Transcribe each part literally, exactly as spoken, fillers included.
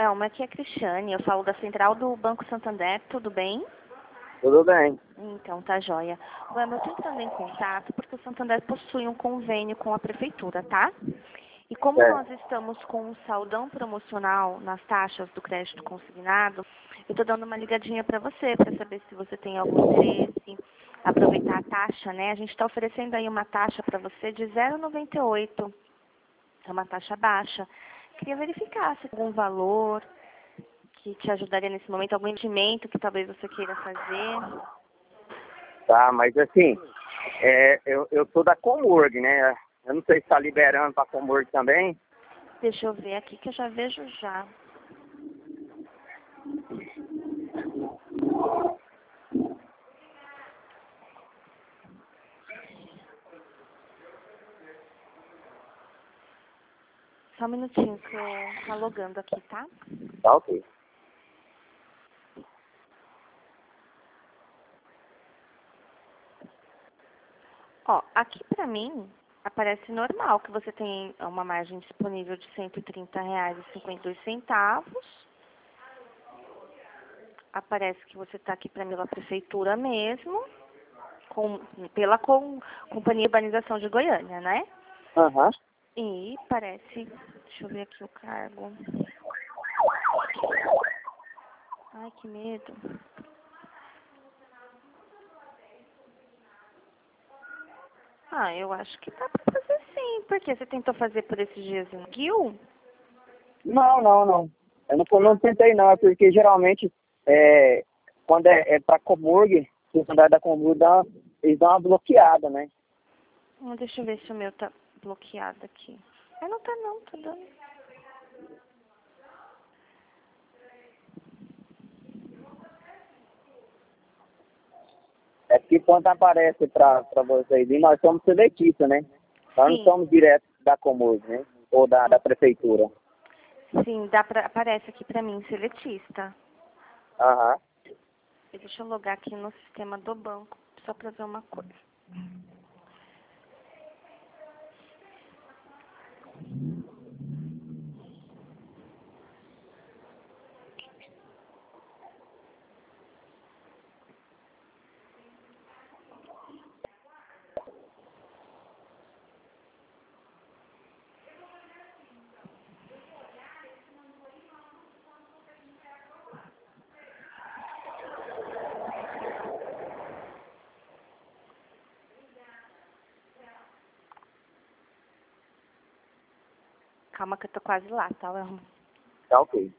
Elma, aqui é a Cristiane, eu falo da Central do Banco Santander, tudo bem? Tudo bem. Então, tá joia. Elma, eu tô entrando em contato porque o Santander possui um convênio com a Prefeitura, tá? E como Certo. nós estamos com um saldão promocional nas taxas do crédito consignado, eu tô dando uma ligadinha para você, para saber se você tem algum interesse, aproveitar a taxa, né? A gente está oferecendo aí uma taxa para você de zero vírgula noventa e oito. É uma taxa baixa. Queria verificar se tem algum valor que te ajudaria nesse momento, algum investimento que talvez você queira fazer. Tá, mas assim, é, eu, eu sou da Comurg, né? Eu não sei se está liberando para a Comurg também. Deixa eu ver aqui que eu já vejo já. Só um minutinho que eu tá logando aqui, tá? Tá ok. Ó, aqui pra mim aparece normal que você tem uma margem disponível de cento e trinta reais e cinquenta e dois centavos. Aparece que você está aqui para mim pela prefeitura mesmo, com, pela com, Companhia Urbanização de Goiânia, né? Aham. E parece, deixa eu ver aqui o cargo. Ai, que medo. Ah, eu acho que dá pra fazer sim. Porque você tentou fazer por esses dias em Guil? Não, não, não. Eu não, não tentei não, é porque geralmente é, quando é, é para Comurg, se o funcionário da Comurg dá, eles dão uma bloqueada, né? Hum, Deixa eu ver se o meu tá bloqueado aqui. Ah, não tá não, tá dando. É porque quando aparece para vocês, e nós somos seletistas, né? Nós não Sim, somos direto da Comurg, né? Ou da, da prefeitura. sim, dá pra, aparece aqui pra mim, seletista. Aham. Deixa eu logar aqui no sistema do banco, só pra ver uma coisa. Calma que eu tô quase lá, tá, Elma? Tá ok.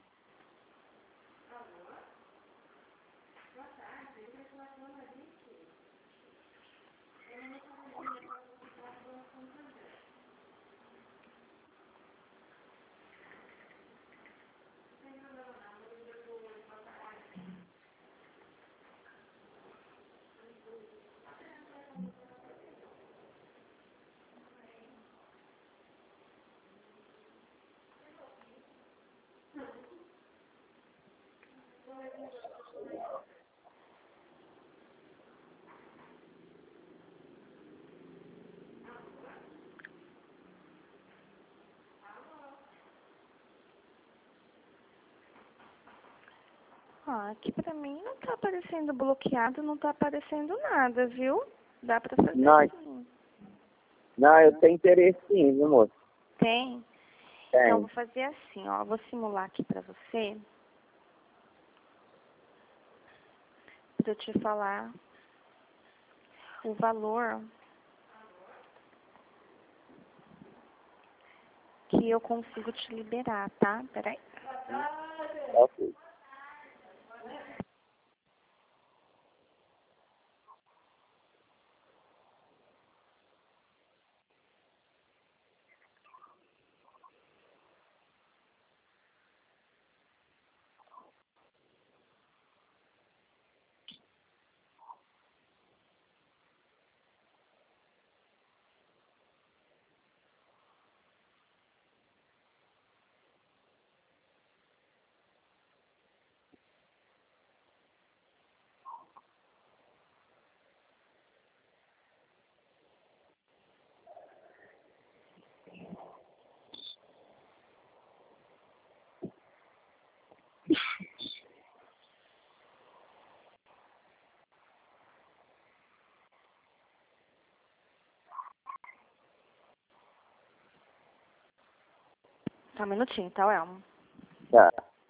Ah, aqui pra mim não tá aparecendo bloqueado, não tá aparecendo nada, viu? Dá pra fazer Não, sim. não, eu tenho interesse sim, viu, moço? Tem? Então, eu Tem. vou fazer assim, ó. Eu vou simular aqui pra você, pra eu te falar o valor que eu consigo te liberar, tá? Peraí. Tá ok. Só um minutinho, tá, Elmo? Tá.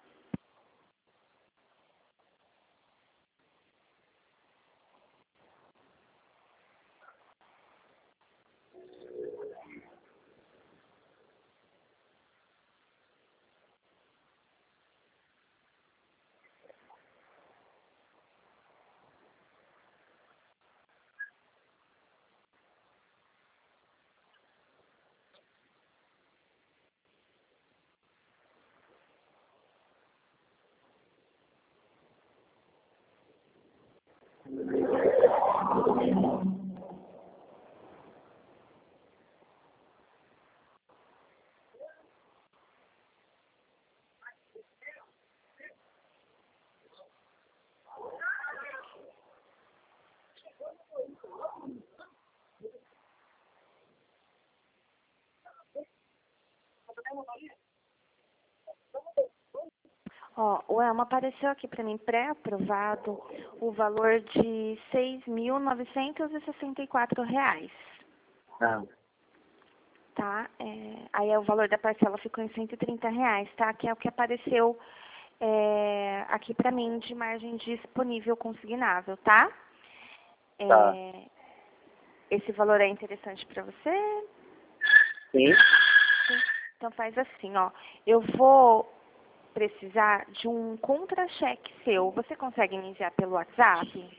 Ó, o Elmo apareceu aqui para mim pré-aprovado o valor de seis mil novecentos e sessenta e quatro reais, Ah, tá? É, aí o valor da parcela ficou em cento e trinta reais, tá? Que é o que apareceu é, aqui para mim de margem disponível consignável, tá? tá. É, esse valor é interessante para você? Sim. Sim. Então faz assim, ó. Eu vou precisar de um contra-cheque seu. Você consegue me enviar pelo WhatsApp?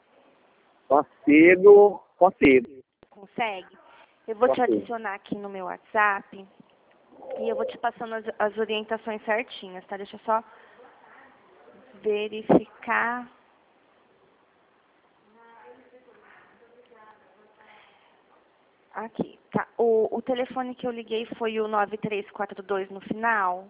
Consigo, consigo. Consegue? Eu vou te Consigo. adicionar aqui no meu WhatsApp e eu vou te passando as, as orientações certinhas, tá? Deixa eu só verificar. Aqui, tá. O, o telefone que eu liguei foi o nove três quatro dois no final?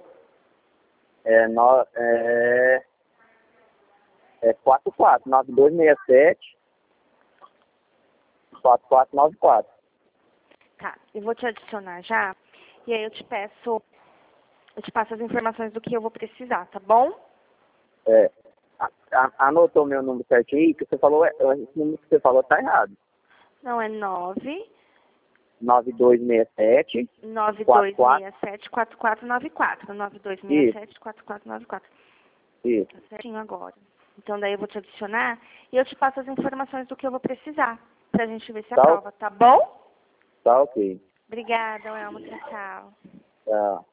É, no, é, é quatro quatro nove dois seis sete quatro quatro nove quatro. Tá, eu vou te adicionar já e aí eu te peço, eu te passo as informações do que eu vou precisar, tá bom? É, a- a- anotou meu número certinho aí, que você falou, é, esse número que você falou tá errado. Não, é nove nove dois seis sete nove quatro dois quatro. seis sete quatro quatro nove quatro. nove dois seis Isso, sete quatro quatro nove quatro. isso. Tá certinho agora. Então daí eu vou te adicionar e eu te passo as informações do que eu vou precisar pra gente ver se Tá, aprova, tá bom? tá ok. Obrigada, Elmo. Tchau, tchau. Tá.